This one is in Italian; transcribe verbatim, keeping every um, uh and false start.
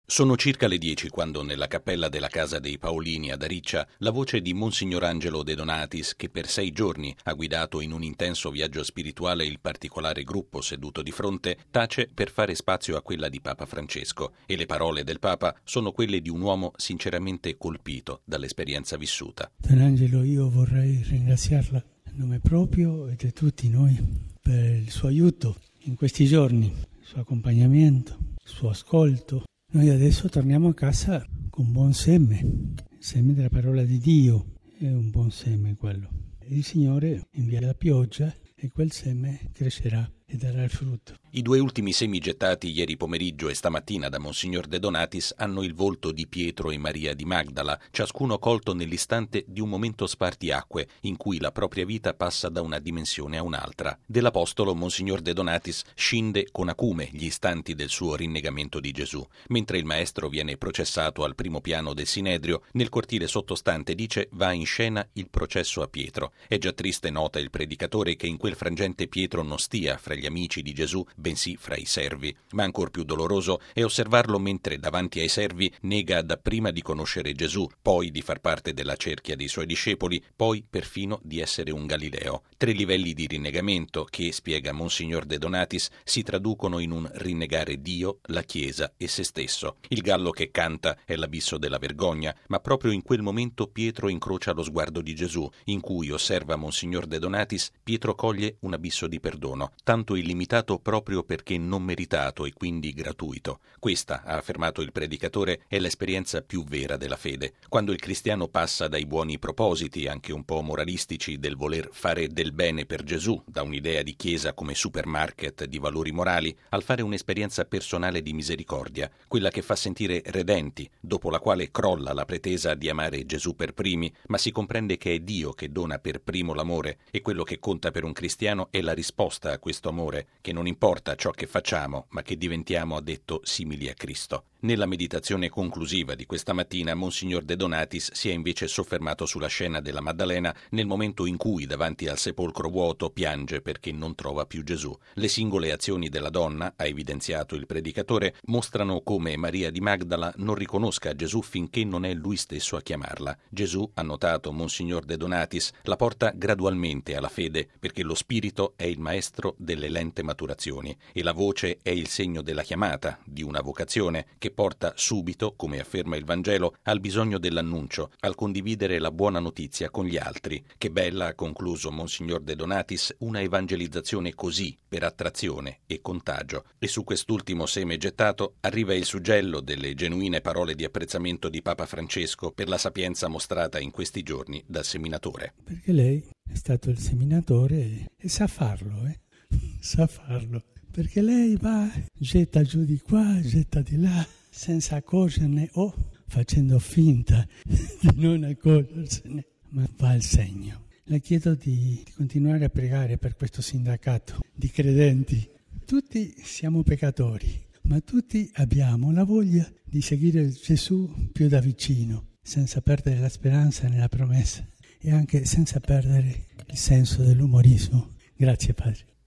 Sono circa le dieci quando nella cappella della casa dei Paolini ad Ariccia la voce di Monsignor Angelo De Donatis, che per sei giorni ha guidato in un intenso viaggio spirituale il particolare gruppo seduto di fronte, tace per fare spazio a quella di Papa Francesco, e le parole del Papa sono quelle di un uomo sinceramente colpito dall'esperienza vissuta. Don Angelo, io vorrei ringraziarla a nome proprio e di tutti noi per il suo aiuto in questi giorni, il suo accompagnamento, il suo ascolto. Noi adesso torniamo a casa con buon seme, il seme della parola di Dio, è un buon seme quello. Il Signore invia la pioggia e quel seme crescerà e darà il frutto. I due ultimi semi gettati ieri pomeriggio e stamattina da Monsignor De Donatis hanno il volto di Pietro e Maria di Magdala, ciascuno colto nell'istante di un momento spartiacque in cui la propria vita passa da una dimensione a un'altra. Dell'Apostolo Monsignor De Donatis scinde con acume gli istanti del suo rinnegamento di Gesù. Mentre il maestro viene processato al primo piano del Sinedrio, nel cortile sottostante, dice, va in scena il processo a Pietro. È già triste nota il predicatore che in quel frangente Pietro non stia fra gli amici di Gesù, bensì fra i servi. Ma ancor più doloroso è osservarlo mentre davanti ai servi nega dapprima di conoscere Gesù, poi di far parte della cerchia dei suoi discepoli, poi perfino di essere un Galileo. Tre livelli di rinnegamento che, spiega Monsignor De Donatis, si traducono in un rinnegare Dio, la Chiesa e se stesso. Il gallo che canta è l'abisso della vergogna, ma proprio in quel momento Pietro incrocia lo sguardo di Gesù, in cui, osserva Monsignor De Donatis, Pietro coglie un abisso di perdono, tanto illimitato proprio perché non meritato e quindi gratuito. Questa, ha affermato il predicatore, è l'esperienza più vera della fede. Quando il cristiano passa dai buoni propositi, anche un po' moralistici, del voler fare del bene per Gesù, da un'idea di chiesa come supermarket di valori morali, al fare un'esperienza personale di misericordia, quella che fa sentire redenti, dopo la quale crolla la pretesa di amare Gesù per primi, ma si comprende che è Dio che dona per primo l'amore, e quello che conta per un cristiano è la risposta a questo amore, che non importa ciò che facciamo, ma che diventiamo, ha detto, simili a Cristo. Nella meditazione conclusiva di questa mattina, Monsignor De Donatis si è invece soffermato sulla scena della Maddalena nel momento in cui, davanti al sepolcro vuoto, piange perché non trova più Gesù. Le singole azioni della donna, ha evidenziato il predicatore, mostrano come Maria di Magdala non riconosca Gesù finché non è lui stesso a chiamarla. Gesù, ha notato Monsignor De Donatis, la porta gradualmente alla fede, perché lo spirito è il maestro delle lente maturazioni e la voce è il segno della chiamata, di una vocazione che porta subito, come afferma il Vangelo, al bisogno dell'annuncio, al condividere la buona notizia con gli altri. Che bella, ha concluso Monsignor De Donatis, una evangelizzazione così, per attrazione e contagio. E su quest'ultimo seme gettato arriva il suggello delle genuine parole di apprezzamento di Papa Francesco per la sapienza mostrata in questi giorni dal seminatore. Perché lei è stato il seminatore e, e sa farlo, eh? sa farlo. Perché lei va, getta giù di qua, getta di là, senza accorgerne o facendo finta di non accorgersene, ma va al segno. Le chiedo di, di continuare a pregare per questo sindacato di credenti. Tutti siamo peccatori, ma tutti abbiamo la voglia di seguire Gesù più da vicino, senza perdere la speranza nella promessa e anche senza perdere il senso dell'umorismo. Grazie Padre.